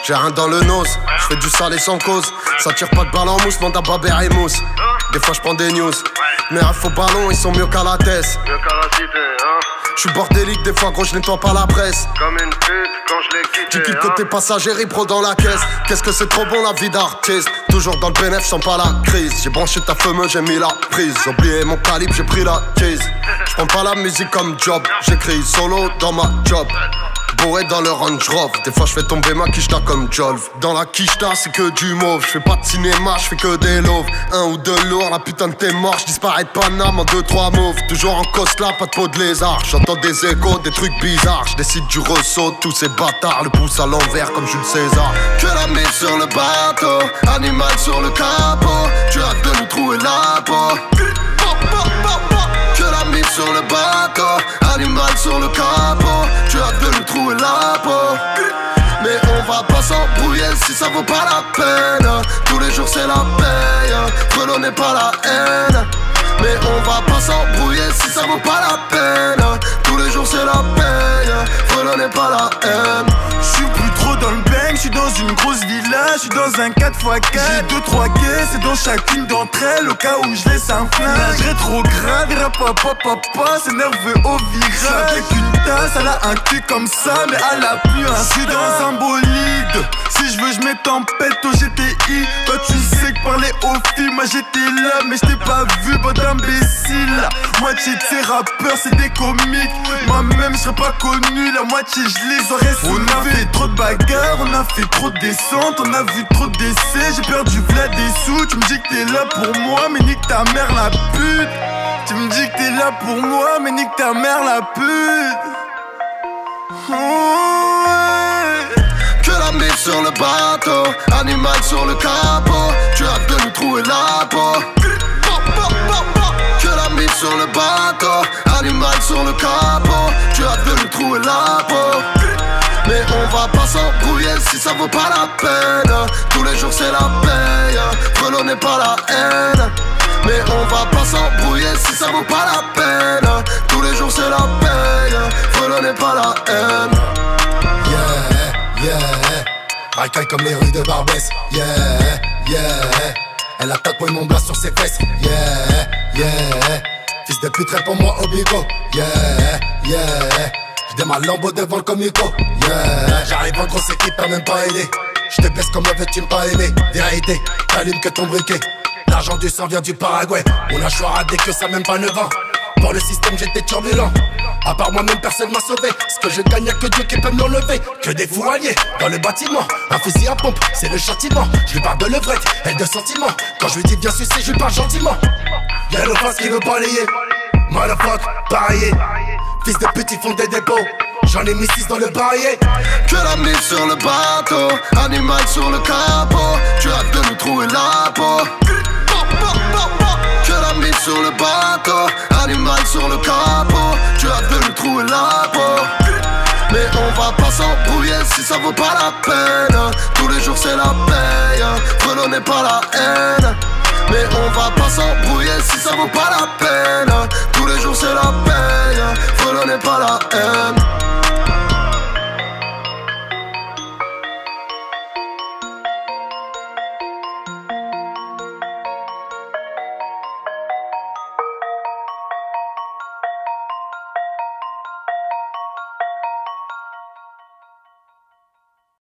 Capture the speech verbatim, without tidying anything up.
J'ai rien dans le nose, je fais du salé sans cause. Ça tire pas de balle en mousse, demande à Babert et Mousse. Des fois je prends des news, mais un faux ballon, ils sont mieux qu'à la tête. Mieux qu'à la cité, hein. J'suis bordélique, des fois gros je nettoie pas la presse. Comme une pute quand je l'ai quitté. Tu quittes hein. côté passager, pro dans la caisse. Qu'est-ce que c'est trop bon la vie d'artiste. Toujours dans le bénéf, sans pas la crise. J'ai branché ta fameuse, j'ai mis la prise. J'ai oublié mon calibre, j'ai pris la case. J'prends pas la musique comme job. J'écris solo dans ma job. Bourré dans le Range Rover. Des fois j'fais tomber ma quicheta comme Jolv. Dans la quicheta c'est que du mauve. J'fais pas de cinéma, j'fais que des loaves. Un ou deux lourds, la putain de t'es mort. J'disparais de Paname en deux trois mauves. Toujours en cosla, pas de peau de lézard. J'entends des échos, des trucs bizarres. J'décide du ressaut, tous ces bâtards. Le pouce à l'envers comme Jules César. Que la mif sur le bateau, animal sur le capot. Tu as de nous trouver la peau. Que la mif sur le bateau, animal sur le capot. Tu as de nous trouver la peau. Mais on va pas s'embrouiller si ça vaut pas la peine. Tous les jours c'est la paye, Frelon n'est pas la haine. Mais on va pas s'embrouiller si ça vaut pas la peine. Tous les jours c'est la paye, Frelon n'est pas la haine. J'suis plus trop dans le bang, j'suis dans une grosse villa, j'suis dans un quatre fois quatre. J'ai deux trois caisses et dans chacune d'entre elles, au cas où je laisse un flingue. Rétrograde, et papa papa, c'est nerveux au virage. Avec une tasse, elle a un cul comme ça, mais elle a plus un. J'suis dans un bolide, si je veux j'mets tempête au G T I. Toi tu sais que parler aux filles, moi j'étais là, mais j't'ai pas vu, bande d'imbécile. Moitié de ces rappeurs c'est des comiques, moi-même j'serais pas connu, la moitié je les aurais soulevés. On a fait trop de bagarres, on a fait trop de descentes, on a vu trop de décès, j'ai perdu v'là des sous. Tu me dis que t'es là pour moi, mais nique ta mère la pute. Tu me dis que t'es là pour moi, mais nique ta mère la pute. Oh, ouais. Que la mif sur le bateau, animal sur le capot. Tu as de nous trouver la peau. Que la mif sur le bateau, animal sur le capot. Tu as de nous trouver la peau. Mais on va pas s'embrouiller si ça vaut pas la peine. Tous les jours c'est la paye, Frelon n'est pas la haine. Mais on va pas s'embrouiller si ça vaut pas la peine. Tous les jours c'est la paye, Frelon n'est pas la haine. Yeah, yeah. Racaille comme les rues de Barbès. Yeah, yeah. Elle a tatoué mon blas sur ses fesses. Yeah, yeah. Fils de pute, réponds-moi au bigot. Yeah, yeah. J'démarre Lambo devant le comico. Yeah, j'arrive en grosse équipe, t'as même pas aidé. J'te baisse comme veux-tu me pas aimer. Vérité, t'allumes que ton briquet. L'argent du sang vient du Paraguay. On a choix dès que ça même pas neuf ans. Pour le système j'étais turbulent. À part moi-même personne m'a sauvé. Ce que je gagne y'a que Dieu qui peut me l'enlever. Que des fous alliés dans le bâtiment. Un fusil à pompe, c'est le châtiment. Je lui parle de levrette, elle de sentiments. Quand je lui dis viens sucer, je lui parle gentiment. Y'a le face qui veut balayer. Motherfuck, pareil. Fils de pute, ils font des dépôts. J'en ai mis six dans le barillet. Que la mif sur le bateau, animal sur le capot. Tu as de nous trouver la peau. Que la mif sur le bateau, animal sur le capot. Tu as de nous trouver la peau. Mais on va pas s'embrouiller si ça vaut pas la peine. Tous les jours c'est la paye, Frelon n'est pas la haine. Mais on va pas s'embrouiller si ça vaut pas la peine. Tous les jours c'est la paye, Frelon n'est pas la haine.